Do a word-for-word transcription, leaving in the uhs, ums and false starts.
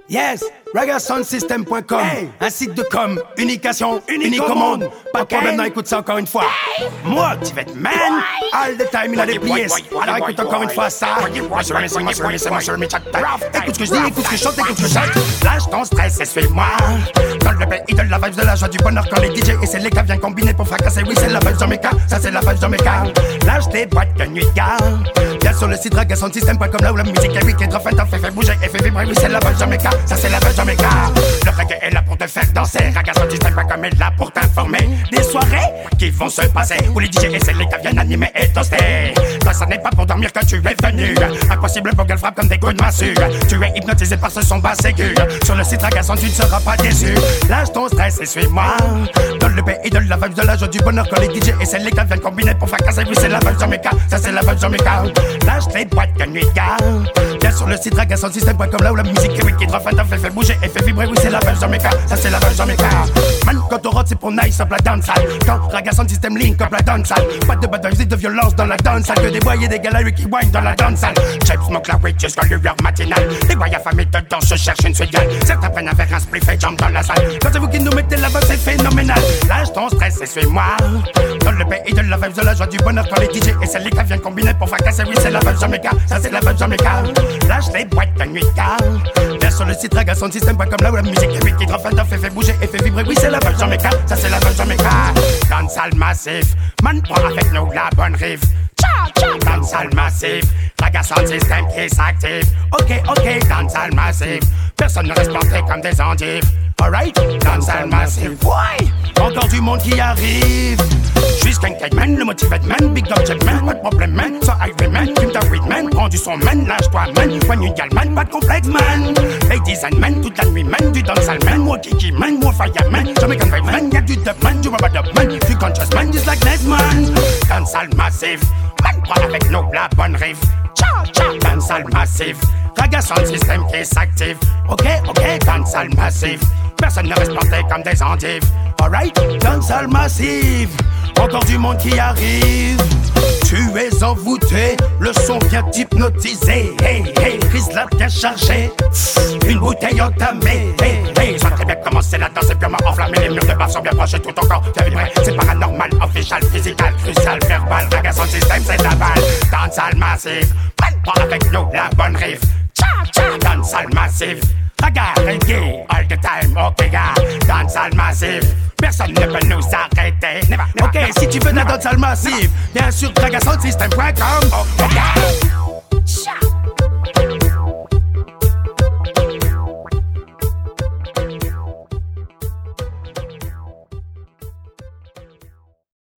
Yes, Raga Sound System point com, hey. Un site de com, unication, unique au monde. Pas de problème, non, écoute ça encore une fois. Hey. Moi, tu vas être man, all the time, il a des pliés. Alors écoute encore une fois ça. Écoute ce que je dis, écoute ce que je chante, écoute ce que je chante. Lâche ton stress et suis-moi. Dans le pays de la vibe, de la joie, du bonheur quand les D J et c'est les gars viennent combiner pour fracasser. Oui, c'est la vibe Jamaica, ça c'est la vibe Jamaica. Lâche tes boîtes de nuit, gars. Viens sur le site Raga Sound System point com, là où la musique est wicked, refait, t'en fait, fait bouger et fait vibrer. Oui, c'est la vibe Jamaica, ça c'est la vibe Jamaica. Le reggae est là pour te faire danser. Raga Sound System point com est là pour t'informer. Des soirées qui vont se passer où les D J et c'est les gars viennent animer et toaster. Toi, ça n'est pas pour dormir que tu es venu. Impossible pour qu'elle frappe comme des coups de massue. Tu es hypnotisé par ce son basse aigu. Sur le site Raga Sound, tu ne seras pas déçu. Lâche ton stress et suis-moi. Dans le pays de la vibe, de la joie, du bonheur quand les D J et c'est les gars viennent combiner pour faire casser. Oui, c'est la vibe Jamaica, ça c'est la vibe Jamaica. Lâche tes boîtes de nuit, gars. Viens sur le site Raga Sound System point com, là où la musique est wicked, refait, t'en fait, fait bouger et fait vibrer. Oui, c'est la vibe Jamaica, ça c'est la vibe Jamaica. Man, quand on rentre, c'est pour nice up la dancehall. Quand Raga Sound System link up la dancehall. Pas de bad vibes, de violence dans la dancehall. Que des boys et des galeries qui wine dans la dancehall. James smoke la weed jusqu'à l'heure matinale. Des boys affamés dedans se cherchent une suite gueule. Certains prennent un verre, un spliff et jump dans la salle. Quand c'est vous qui nous mettez là-bas, c'est phénoménal. Lâche ton stress et suis-moi. Dans le pays de la vibe, de la joie, du bonheur quand les D J et c'est les gars viennent combiner pour faire casser. Oui, c'est la vibe Jamaica, ça c'est la vibe Jamaica. Lâche les boîtes de nuit, gars. Viens sur le site Raga Sound System point com, là où la musique est wicked, refait, t'en fait, fait bouger et fait vibrer. Oui, c'est la vibe Jamaica, ça c'est la vibe Jamaica. Dancehall massif, man, prends avec nous la bonne rive. Dancehall massif, Raga Sound System qui s'active. Ok, ok, dancehall massif, personne ne reste planté comme des endives. Alright, dancehall massif, ouais. Encore du monde qui arrive. J'suis Skank Man, le motivé man, big up check man, pas de problème man, so Iron Man, Kim ta weed man, prends du son man, lâche-toi man, poigne une gal man, pas de complexe man. Ladies and man, toute la nuit man, du dancehall man, moi kiki man, moi fire man, Jamaican vibe man, y'a du dub man, du rubber dub man, du conscious man, just like next man. Dancehall massif, man, prends avec nous la bonne rive. Ciao, ciao, dancehall massif, Raga Sound System qui s'active. Ok, ok, dancehall massif, personne ne reste planté comme des endives. Alright, dancehall massif, encore du monde qui arrive. Tu es envoûté, le son vient t'hypnotiser. Hey, hey, Rizla bien chargé, une bouteille entamée. Hey, hey, ça très bien commencé la danse est purement enflammée. Les murs de bar sont bien proches et tout encore bien vibré. C'est paranormal, official, physical, crucial, verbal. Raga Sound System, c'est la balle. Dancehall massif, prends avec nous la bonne rive. Ciao, ciao, dancehall massif. Raga, reggae, all the time, ok gars. Dancehall massif, personne ne peut nous arrêter. Never, never, ok, never, si tu veux de la dancehall massif, bien sûr, Raga Sound System point com. Ok, gars.